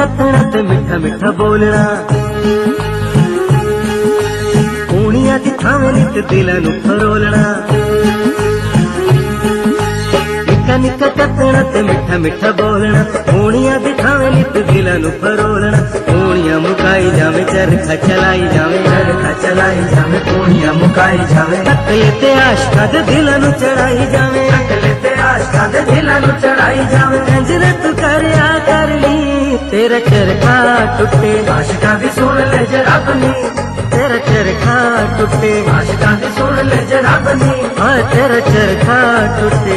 कतना ते मिठा मिठा बोलना, कूणियां दिखावे नित दिलां नूं फरोलना। निक्का निक्का कतना ते मिठा मिठा बोलना, कूणियां दिखावे नित दिलां नूं फरोलना। कूणियां मुकाई जावे चरखा चलाई जावे, चरखा चलाई जावे कूणियां मुकाई जावे। अकले ते आशकां दे दिलां नूं चढ़ाई जावे, अकले ते आशकां दे दिलां नूं चढ़ाई जावे। कंजरे तू करया कर ली तेरा चरखा टुटे, आशकां दी सुन ले जरा अपनी तेरा चरखा टुटे। आशकां दी सुन ले जरा अपनी हाँ तेरा चरखा टुटे।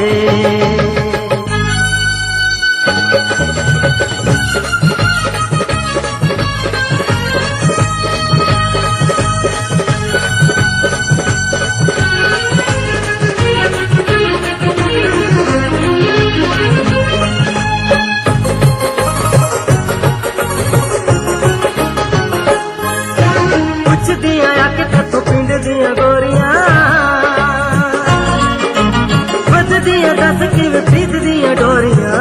दिया आके तू पिंड दिया गोरियां, बज दिया दस की प्रीत दिया डोरियां।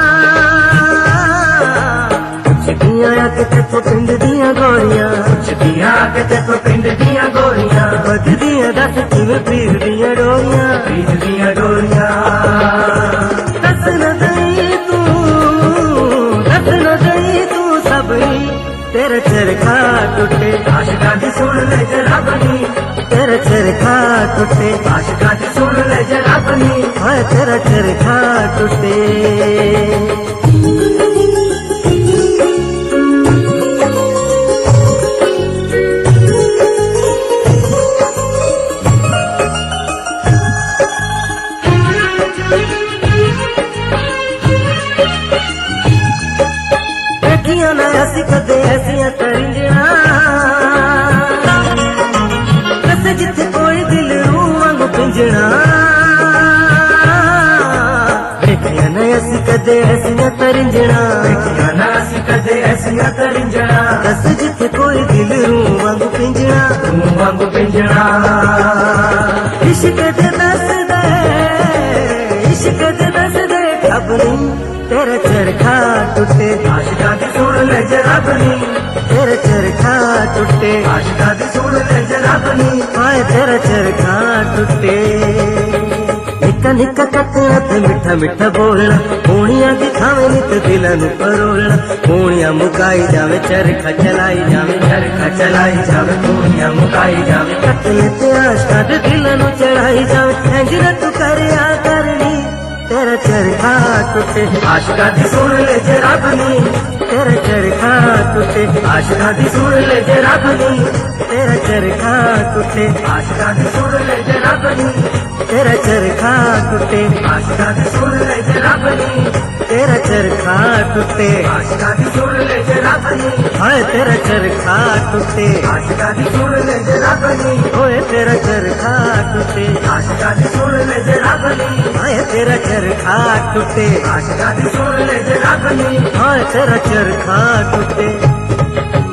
कुछ दिया आके तू पिंड दिया गोरियां, कुछ दिया आके तू पिंड दिया गोरियां। बज दिया दस की प्रीत दिया डोरियां, प्रीत दिया डोरियां। दस न दई तू, दस न दई तू सबनी तेरा चरखा टुटे। आशकां दी सुन ले जरा अपनी तेरा चरखा टुटे। आशकां दी सुन ले जरा अपनी हाँ तेरा चरखा टुटे। देखिया ना ऐसी कदे ऐसियां तरिंजना, कसे जिथे कोई दिल रूह वांगू पिंजना। देखिया ना ऐसी कदे ऐसियां तरिंजना, देखिया ना ऐसी कदे ऐसियां तरिंजना। कसे जिथे कोई दिल रूह वांगू पिंजना, रूह वांगू पिंजना। इश्क दे दस दे, इश्क दे दस दे अपनी तेरा चरखा टुटे। आशकां दी सुन ले जरा अपनी तेरा चरखा टुटे। आशकां दी सुन ले जरा अपनी हाय तेरा चरखा टुटे। निक्का निक्का कतना ते मिठा मिठा बोलना, कूणियां दिखावे नित दिलां नूं फरोलना। कूणियां मुकाई जावे चरखा चलाई जावे, चरखा चलाई जावे कूणियां मुकाई जावे। कतले ते आशकां दे दिलां नूं चढ़ाई जावे। इंज तू करया करनी तेरा चरखा टुटे। आशकां दी सुन ले जरा अपनी तेरा चरखा टुटे। आशकां दी सुन ले जरा अपनी तेरा चरखा टुटे। आशकां दी सुन ले जरा अपनी तेरा चरखा टुटे। आशकां दी सुन ले जरा अपनी तेरा चरखा टुटे। आशकां दी सुन ले जरा अपनी हाय तेरा चरखा टुटे। आशकां दी सुन ले जरा अपनी ओए तेरा चरखा टुटे। आशकां दी सुन ले जरा अपनी हाय तेरा चरखा टुटे। आशकां दी सुन ले जरा अपनी हाय तेरा चरखा टुटे।